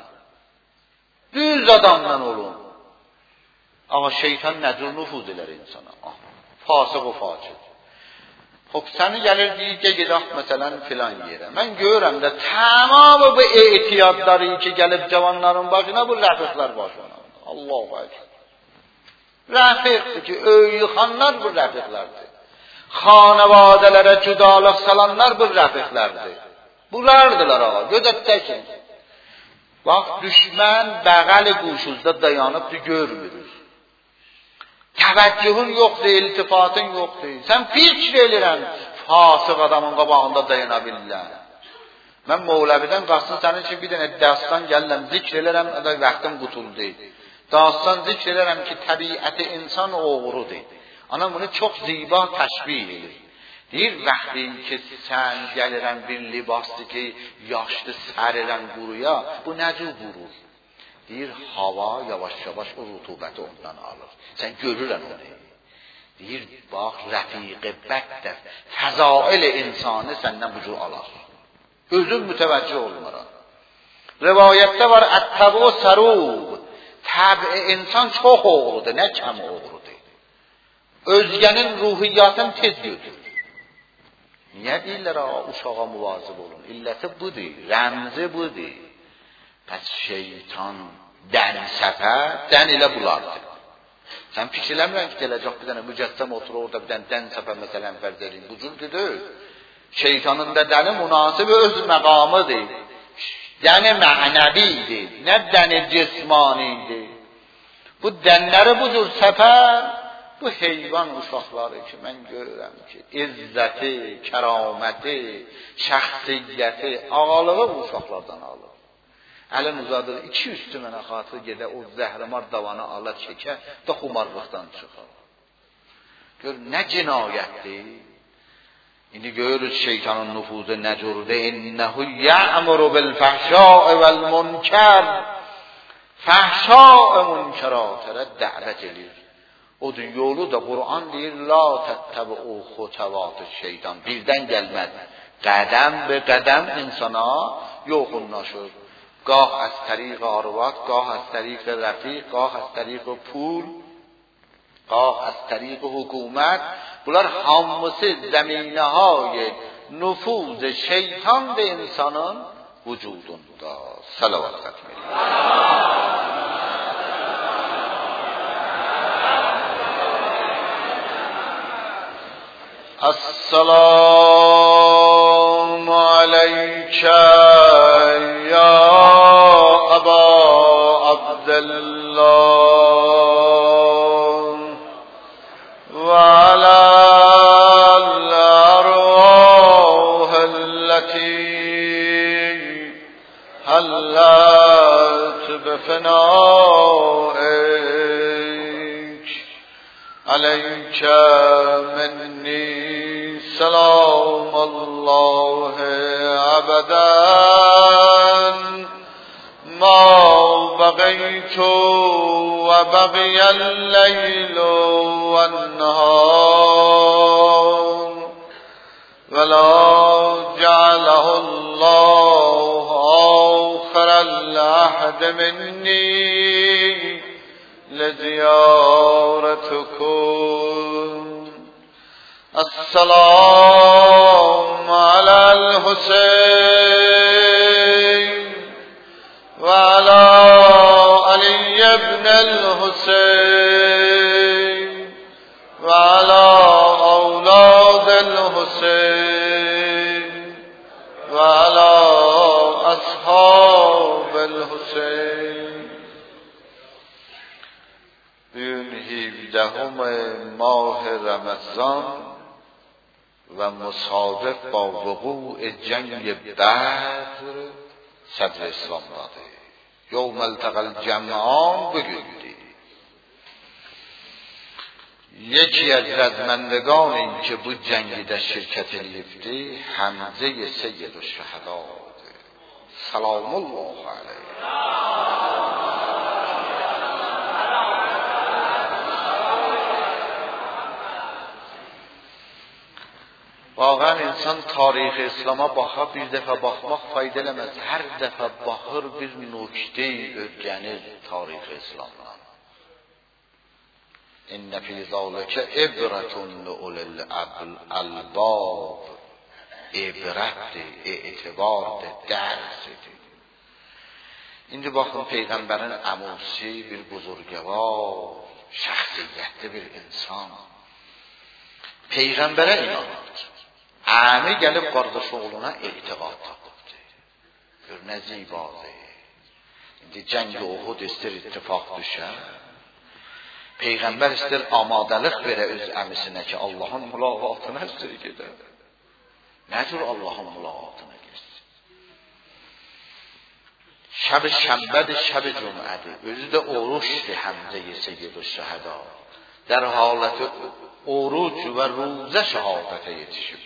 Düz adamla olun. Ama şeytan nədir nüfuz elər insana. Fasıq o facir. Xop, səni gəlir deyir ki, gedək məsələn filan yerə. Mən görürəm də tamamı bu ehtiyatları ki, gəlib cavanların başına bu rəfiqlər başına. Allahu Ekber. Rəfiqdir ki, öyüxanlar bu rəfiqlərdir. Xanavadələrə cüdalıq salanlar bu rəfiqlərdir. Bunlardılar ağa, gözətdəkin. Bax, düşmən bəğəl-i quşuzda dayanıbdır, görmürür. Təvəccühün yoxdur, iltifatın yoxdur. Sən fikr elirən, fasıq adamın qabağında dayana bilirlər. Mən Mevləvidən qalsın sənin için bir dənə dastan gəlirəm, zikr elərəm, vaxtım qutuldu. Dastan zikr elərəm ki, təbiəti insan oğrudur. Ana bunu çox ziba təşbih edir. Deyir, vaxtı ki, sən gəlirən bir libasdır ki, yaşlı sərirən quruya, bu nəcür qurur? Deyir, hava yavaş-yavaş o rutubəti ondan alır. Sən görürən onu. Deyir, bax, rəfiq-i bəddər, fəzail insanı səndən bu cür alar. Özün mütəvəccüh olmaran. Rivayətdə var, ət-təbu sərub. Təbi insan çox oğrudur, nə kəm oğrudur. Özgənin ruhiyyatını tez götürür. Niyə deyirlər, uşağa muvazib olun? İlləti budur, rəmzi budur. Pəs şeytan dən səfər, dən ilə bulardır. Sən fikirləmirən ki, gələcək bir dənə mücəssəm oturur, orada bir dənə dən səfər məsələn fərz edin. Bu cürdür. Şeytanın da dəni münasib öz məqamıdır. Dəni mənəvidir, nə dəni cismanidir. Bu dənləri bu cür səfər bu heyvan uşaqları ki mən görürəm ki, izzəti, kəraməti, şəxsiyyəti, ağalığı bu uşaqlardan alır. Əlin uzadır, 2 üstü mənə xatır gedə o zəhrimar davanı ala çəkə da xumarlıqdan çıxar. Gör, nə cinayətdir. İndi görürüz şeytanın nüfuzu nə cürdür. İnnəhu ya'muru bil fəhşâ'i vəl munkər. Fəhşâ'i münkərətlərə dəvət edir. Odur yolu da Qur'an deyir, la təttəbi'u xutuvatı şeytan. Birdən gəlməz. Qədəm be qədəm insana yoxunlaşır. Gah az طریق arvat, gah az طریق rəfiq, gah az طریق pul, gah az طریق hükümet. Bunlar hamısı zəminəhay nüfuz şeytan ve insanın vücudunda. Salavat xətm Esselamu aleyke ya Aba Abdullah ve ala al-arwah allati hallat bifnaik aleyke minni سلام الله أبدا ما بقيت وبقي الليل والنهار ولا جعله الله آخر العهد مني لزيارتكم السلام على الحسين وعلى علي بن الحسين وعلى أولاد الحسين وعلى أصحاب الحسين. Bugün 17 ماه رمضان و مصادف با وقوع جنگ بدر صدر اسلام داده. یوم التقى الجمعان بگویید. یکی از رزمندگان این که بود جنگی در شرکت لیفتی حمزه سید الشهدا سلام الله علیه. واقعا انسان تاریخ اسلاما باxa bir dəfə baxmaq faydalı eləməz. Hər dəfə baxır bir nöqtə öyrənir tarix İslamdan. İnne fi zalika ibratun ulil albab. İbrətdir, etibardır, dərsdir. İndi baxın Peyğəmbərin əmusi bir buzurgəvar, şəxsiyyətli bir insan. Peyğəmbərə inanır. Əmi gəlib qardaş oğluna etiqad tapıbdı. Gör nə zibadır. İndi cəng Uhud istir ittifaq düşər. Peyğəmbər istir amadalıq verə öz əmisinə ki Allahın mülaqatına istir gedər. Nə cür Allahın mülaqatına girsin? Şəb-i şənbədir, şəb-i cümlədir. Özü də oruçdur Həmzə-i Seyyid-ü-Şəhəda. در حالت oruç və ruzə şəhadətə yetişibdir.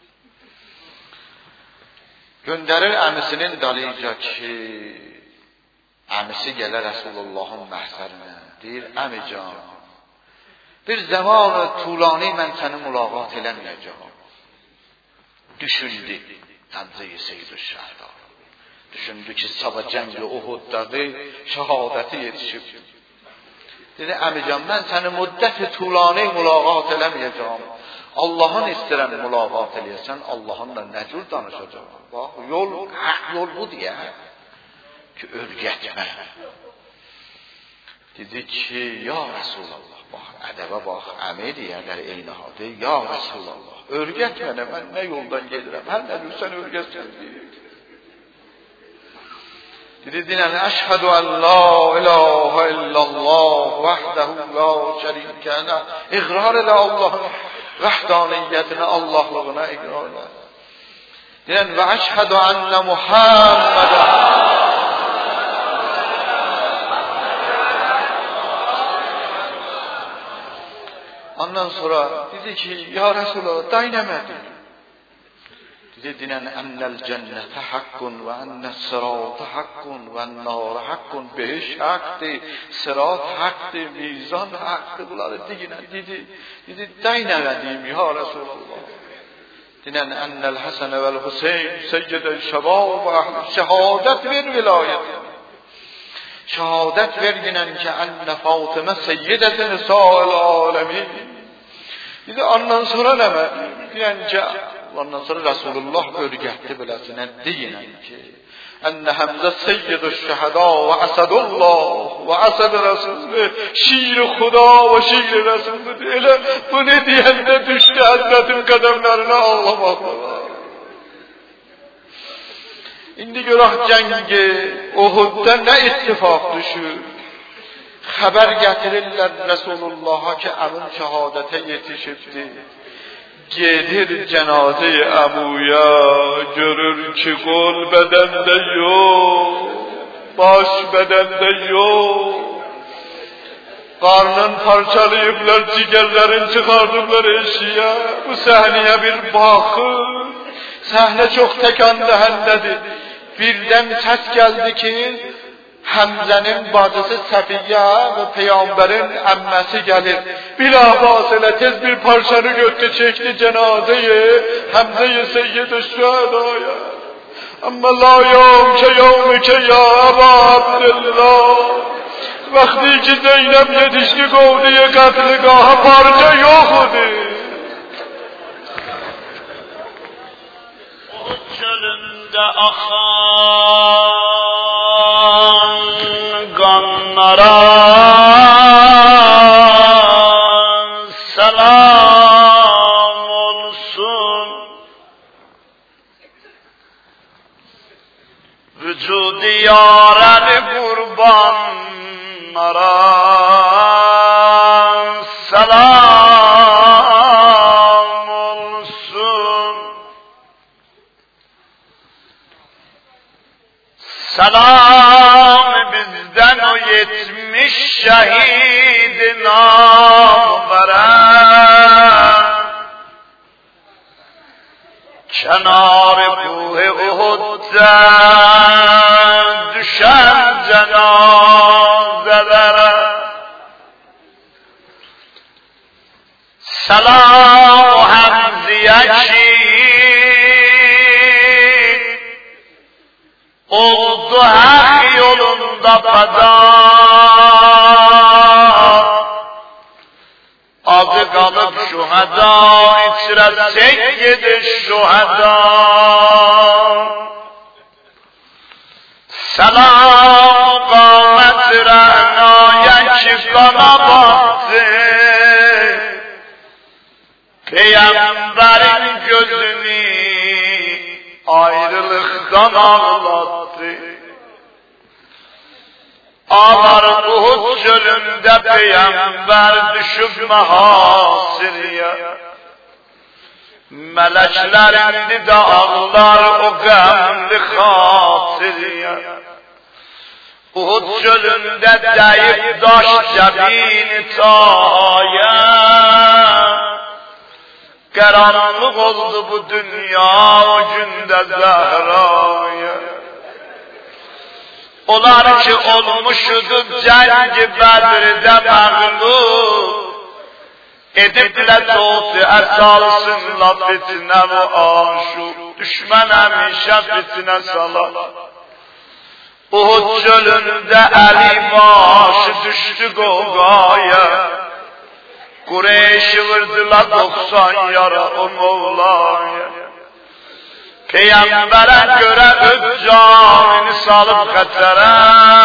Göndərir əmisinin dalıyca ki, əmisi gələr Rəsulullahın məhzərinə. Deyir, əmican, bir zamanı tulani mən səni mülaqat eləməyəcəm. Düşündü Həmzə-i Seyyid-ü-Şəhəda. Düşündü ki, sabah cəng-i Uhuddadır, şəhadəti yetişibdir. Dedi, əmican, mən səni müddət-i tulani mülaqat eləməyəcəm. Allah'ın istəyirəm mülaqat eləyəsən, Allah'ınla nə cür danışacaq? Bax, yol bu deyə ki, örgətmə. Dedi ki, ya Resulallah, bax, ədəbə bax, əmi deyərlər eyni halde, ya Resulallah, örgət mənə, mən nə yoldan gedirəm, hər nə bilsən örgətsən deyir. دیدین اشهد ان لا اله الا الله وحده لا شریک له، اقرار لا الله وحدانیتنا الله‌لغنا اقرار دیدن و اشهد ان محمد. Ondan sonra dedi ki ya Resulallah dayanamadım. Dediler ennel cennete hakkun ve ennes sırate hakkun ve ennâre hakkun. Behiş haktı, sırat haktı, mizan haktı. Bunları dedi dayanamadım ya Resulallah. Dediler ennel Hasan vel Hüseyin seyyidel şebab ve ahl şehadet ver vilayet. Şehadet verginen ki enne Fatıma seyyideten nisa'il alemin. Dedi ondan sonra ne mi? Deyince ondan sonra Resulullah örgətdi biləsine deyinən ki enne Hamza seyyidüş şehada ve asadullah ve asad Resulü şiir-i Xuda ve şiir-i Resulü. Elə bu ne deyəndə düştü Hazretin qədəmlərinə ağlamaq. İndi görək cəngi Uhud'da ne ittifak düşür? Haber getirirler Resulullah'a ki əmin şehadete yetişibdi. Gedir cenaze-i Əbuya, görür ki qol bədəndə yox, baş bədəndə yox. Qarnın parçalayıblar, cigərlərin çıxardıblar eşiyə. Bu səhnəyə bir baxır. Səhnə çox təkan dəhəndədir. Birdən səs gəldi ki, Həmzənin bacısı Səfiyyə və Peyğəmbərin əmməsi gəlir. Bilafasilə tez bir parçanı götürdü, çəkdi cənazəyi Həmzə-i Seyyid-i-Şühədaya. Amma la yevmke yevmike ya Əbə Abdillah. Vaxtı ki Zeynəb yetişdi qovdiyə qətligaha parça yox idi. O çölündə axan qanlara salam olsun. Vücudu yarəni qurbanlara salam olsun. Salam bizden o 70 şehid namveren, kenar-ı kuh-i Uhud'dan düşen cenazelere. Salam Hamziye ki oldu hak yolunda feda, adı kalıp şuhada içre seyyid-i şuhada. Salam qamet rəhnaya ki qana baktı, Peyğəmbərin gözünü ayrılıktan ağlattı. Ağlar Uhud çölünde Peygamber düşüp mahasirye. Melekler indi de ağlar o qəmli xatirye. Uhud çölünde deyip daş cəbini taya. Karanlık oldu bu dünya o günde Zehra'ya. Onlar ki olmuşdu cengi Bedir'de məğlub, ediblə soğutu əsalsınla fitnə və aşub, düşmən həmişə fitnə salar. Uhud çölündə Əli başı düşdü qoğaya, Kureyş'i vurdular 90 yara o Mevla'ya. Peygamber'e göre öz canını salıp xətərə,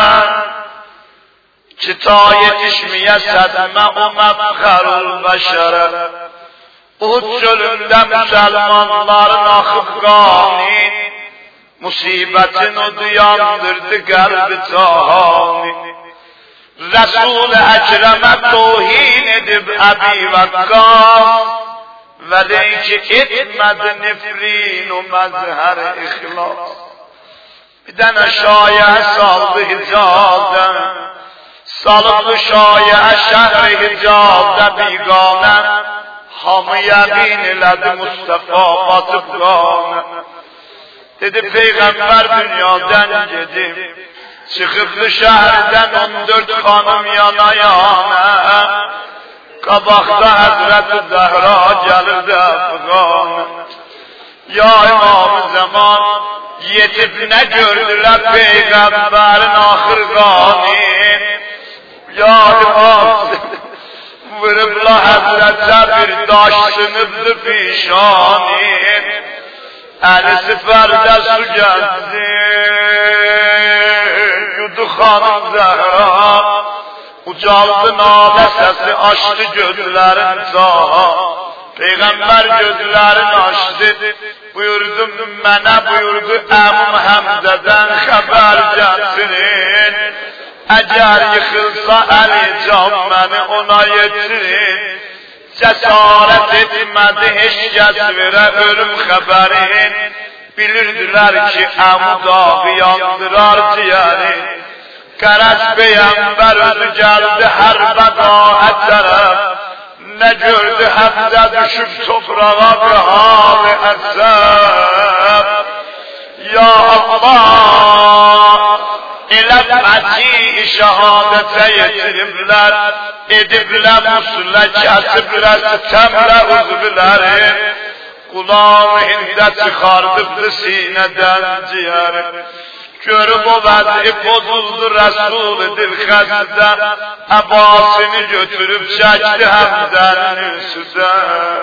ki ta yetişmeye sədmə o məbxərul bəşərə. Uhud çölündə müsəlmanların axıb qani, musibetini duyandırdı kalbi tahani. Resul-i Ekrem'e tohin edip Ebi Vakkas, veleyki etmedi nefrin o mezher ihlas. Bir tane şaye saldı Hicaz'da, salıklı şaye şehri Hicaz'da bigane, hamı yemin iledi Mustafa batıp gane. Dedi Peygamber dünyadan gedim, çıkıplı şehirden 14 hanım yana yana, kabakta Hazreti Zehra gelirdi Afgan. Ya İmam-ı Zaman, yetip ne gördüler Peygamberin ahir gani. Ya İmam, vırıbla Hazret'e bir taş sınıflı pişani. Eli siferde su geldi, yudu hanım Zehra. Ucaldı nade sesi açtı gözlerin sağa. Peygamber gözlerini açtı, buyurdu mənə buyurdu Əmum Həmzədən xəbər gətirin. Əgər yıxılsa əl-icab məni ona yetirin. Cəsarət etmədi heç kəs verə ölüm xəbərin. Bilirdilər ki Əmu dağı yandırar ciyərin. Qərəz Peyyəmbər özü gəldi hər bədaət tərəf. Ne gördü Həmzə düşüb toprağa bir hal-i əsəb. Ya Allah, elə məci şəhadətə yetiriblər, ediblər musulə, kəsiblər, sitəmlə uzvlərin. Qulağını hində çıxardıbdı sinədən ciyərin. Görüb o vəzi pozuldu Resul-i Dilxəzdə, əbasını götürüb çəkdi Həmzənin üstüdə.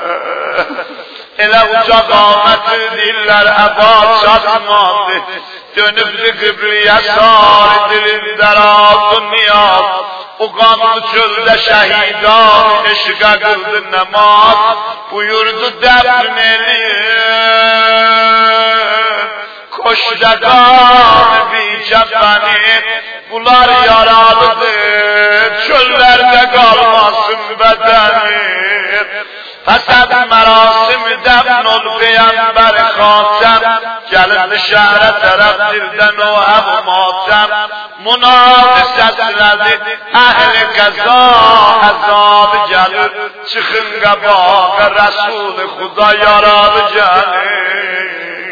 Elə uca qaməti dillər əba çatmadı, dönübdü qıbliyə sarı dilində razı niyaz. O qanlı çöldə şəhidan eşqə qıldı nəmaz, buyurdu dəfn eləyir. Koşdadan bir cəbəni, bunlar yaralıdır, çöllerde qalmasın bədəni. Fəsəd mərasim dəfn ol Peyyəmbər xatəm, gəlindi şəhərə tərəf dildən o Əbu Matəm. Munadi səslədi, əhl-i qəza əzabı gəlir, çıxın qəbağa Rəsul-i Xuda yaralı gəlir.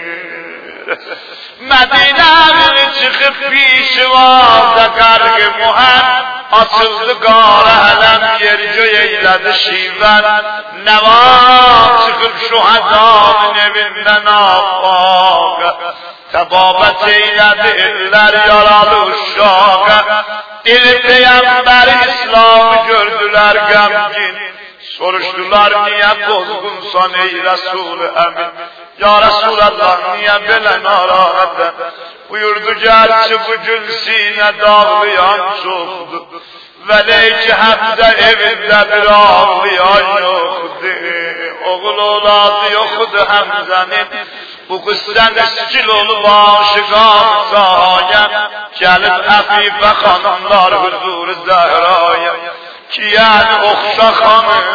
Mədinənin çıxıb pişvazda qarqı mühəm, açıldı qara ələm, yer göy eylədi şivən. Nəvam çıxıb şühədanın evindən affaqa, təbabət eylədi eller yaralı uşaqa. Dil Peyyəmbər İslamı gördülər qəmgin, soruşdular niyə bozğunsan ey Resul-i Əmin. Ya Resulallah niyə belə narahatə? Buyurdu gerçi bu gül sinə dağlayan çoxdur, vəleyki Həmzə evində bir ağlayan yoxdur. Oğul oladı yoxdur Həmzənin, bu qüssən iskil olub aşıqan sahaya, gəlib əfifə xanımlar huzur-u Zəhraya, ki yəni oxşa xanım.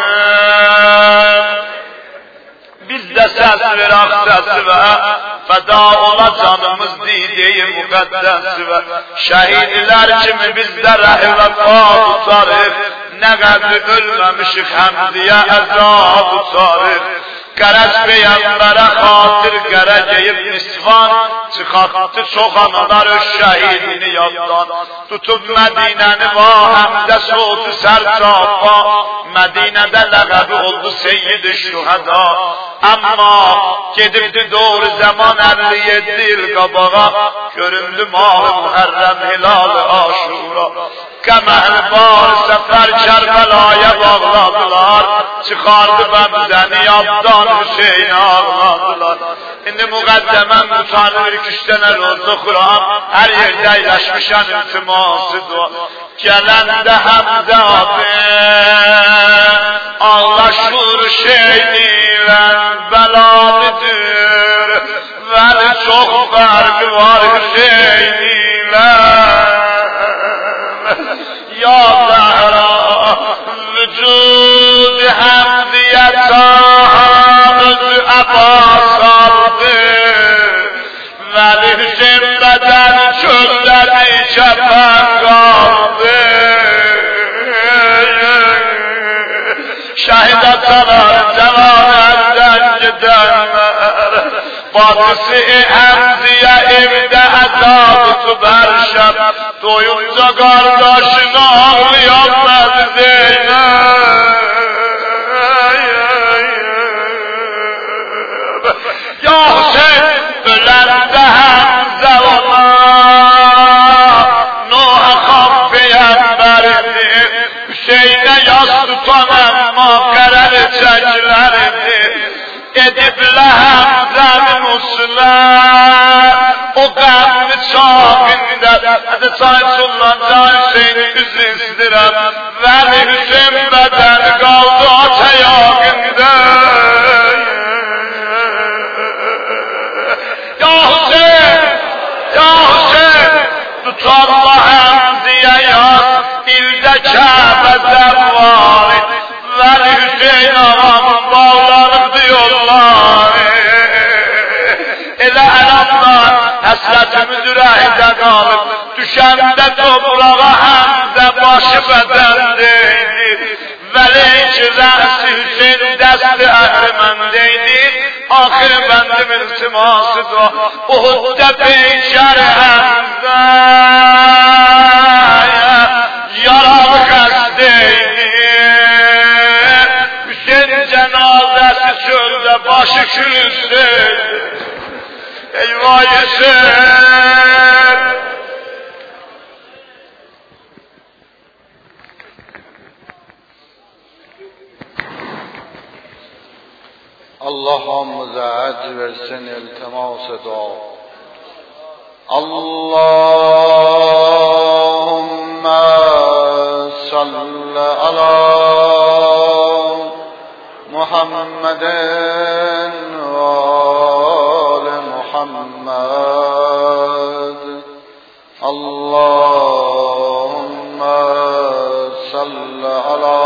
Biz de səs verək səsi və fəda ola canımız dideyi müqəddəsi və şəhidlər kimi bizdə rəhvə qad tutarıq, nə qədri ölməmişik həmdiyə əzab tutarıq. Qərəz Peyyəmbərə xatir qərəcəyib nisvan, çıxartdı çox analar öz şəhidini yaddan. Tutub Mədinəni va həmdə soğudu sərçapa, Mədinədə ləqəbi oldu Seyyid-i Şühəda. Amma gedibdi doğru zaman 57 il qabağa, göründü mah-ı Muhərrəm hilal-ı Aşura. Qəməl var səfər Kərbəlaya bağladılar, çıxardı Bəmzəni yaddan Hüseyin ağladılar. İndi müqəddəmən utanır 2-3 dənə rozu Quran, hər yerdə əyləşmişən iltiması dua. Gələndə Həmzə abi, ağlaşır şeylən bəlalıdır, vəli çox fərqli یا زهرا وجود حمدیتان عباس آرده ولی حسین بدن شد در چپنگارده شهیدتان جوان دنج دمر قادسی حمزیه ابده عذاب تو برشب تویونجا گارداشن آقلیم مدزینه یا حسین بلند حمزه و ما نوح خواب پیمبردی حسین یاستانم ما کرد چجلردی edip لحظه مسلم o qanlı çağında hadi saysullan Hüseyin üzüzdürəm Vəli Hüseyin bədən qaldı ata yağında Ya Hüseyin tutar Allah'ım diye yaz ildə Kəbə zəvvari Vəli Hüseyin ağamın bağlanırdı yolları Elə əlhamlar həsrətimiz ürəkdə qalıb Düşəndə toprağa həmdə başı bədəndəydi Vəli ki rəsi Hüseyin dəsti əhriməndəydi Axir bəndim iltiması da Uhuddə beykər həmdə Yaralı qəzdəydi Hüseyin cənazəsi çöldə başı külüstəydi Eyvah Hüseyin Allah hamıza əcr versin iltimas dua Allahümme salli ala Muhammedin ve ali Muhammed Allahümme salli ala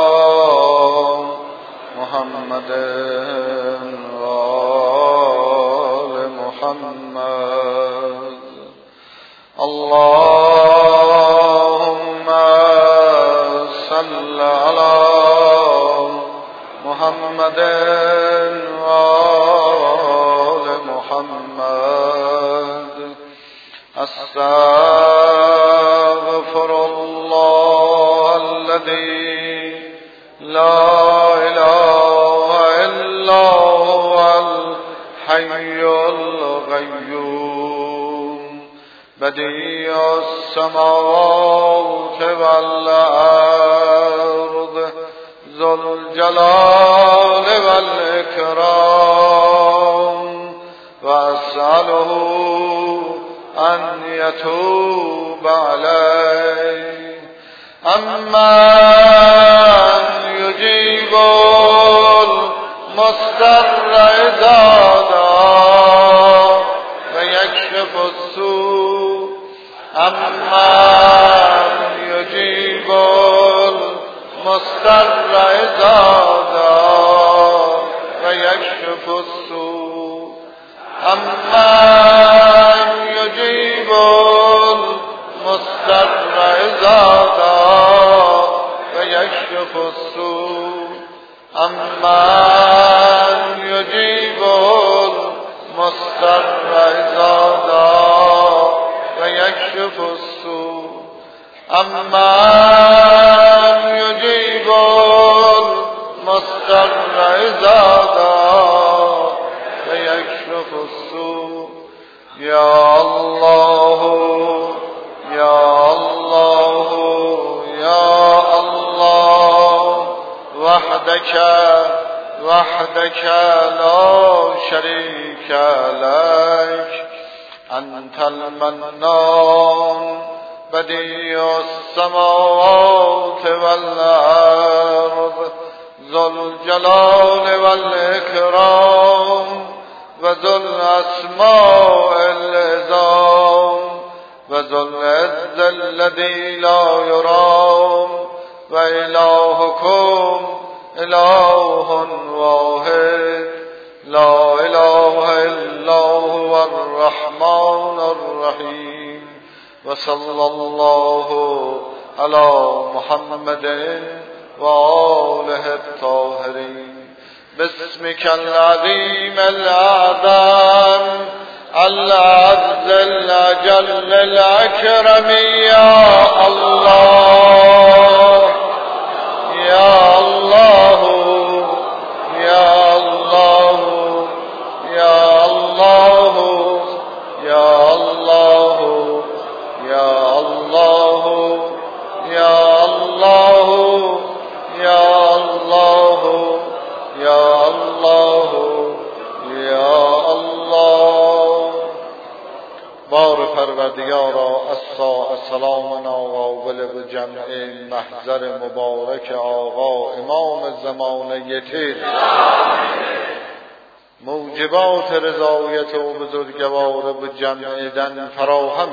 Muhammedin ve ali Muhammed Allahümme salli ala Muhammedin ve ali Muhammed Estağfirullahellezî la ilahe illa huvel hayyul gayyum bedi'us semavati vel ard zul celali vel ikram ve es'aluhu en yetûbe aleyh ammen yücibul mustarra izâda ve yekşifus su' ammen yücibul mustarra izâda ve yekşifus su' ammen yücibul mustarra izâda ve yekşifus su' ammen yücibul mustarra izâda ve yekşifus su' ammen yücibul mustarra izâda ve yekşifus su' Ya Allahu Ya Allahu Ya Allah وحدك لا شريك لك أنت المنان بديع السماوات والأرض ذو الجلال والإكرام وذو الأسماء العظام و ذو العز الذي لا يرام وإلهكم إله واحد لا إله إلا هو الرحمن الرحيم وصلى الله على محمد وآله الطاهرين باسمك العظيم الأعظم العز الأجل الأكرم يا الله يا الله يا الله يا الله يا الله يا الله يا الله يا الله يا الله يا الله بار پروردگارا سلامنا قابل به جمع محضر مبارک آقا امام زمانه تیر موجبات رضایت و بزرگوار به جمعیدن فراهم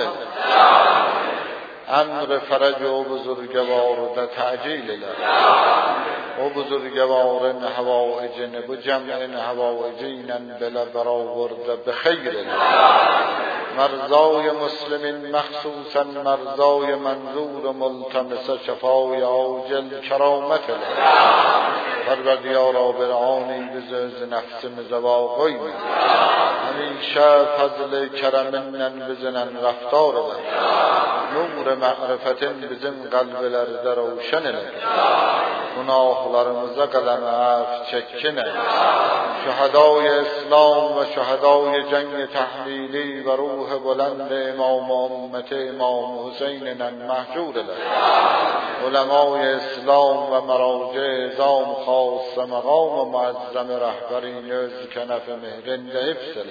امر فرج و بزرگوار در تعجیل و بزرگوار حوائجن و جمع حوائجین بلا برآورد بخیر مرضای مسلمین مخصوصا مرضای منظور ملتمس شفای عاجل کرامت پروردگارا برعانی بزرز نفس مزواقی همیشه فضل کرمنن بزنن رفتار نور معرفتن بزن قلب لرده روشن گناهlarımıza قلم عفو چکنه شهدای اسلام و شهدای جنگ تحمیلی و روح بلند امام امت امام حسین محجور علمای اسلام و مراجع ازام خاص مقام و معظم رهبرین از کنف مهرند حفظ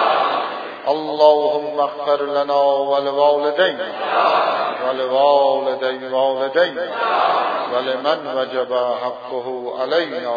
اللهم اغفر لنا ولوالدينا ولوالدي والدينا ولمن وجب حقه علينا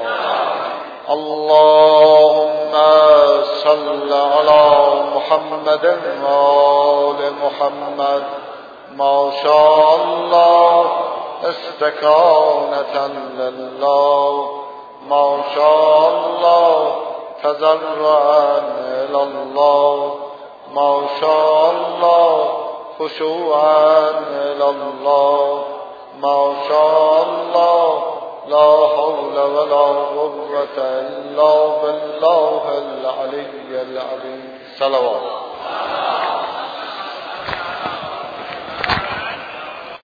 اللهم صل على محمد وآل محمد ما شاء الله استكانة لله ما شاء الله تضرعا إلى الله ما شاء الله خشوعا إلى الله ما شاء الله لا حول ولا قوة إلا بالله العلي العظيم صلوات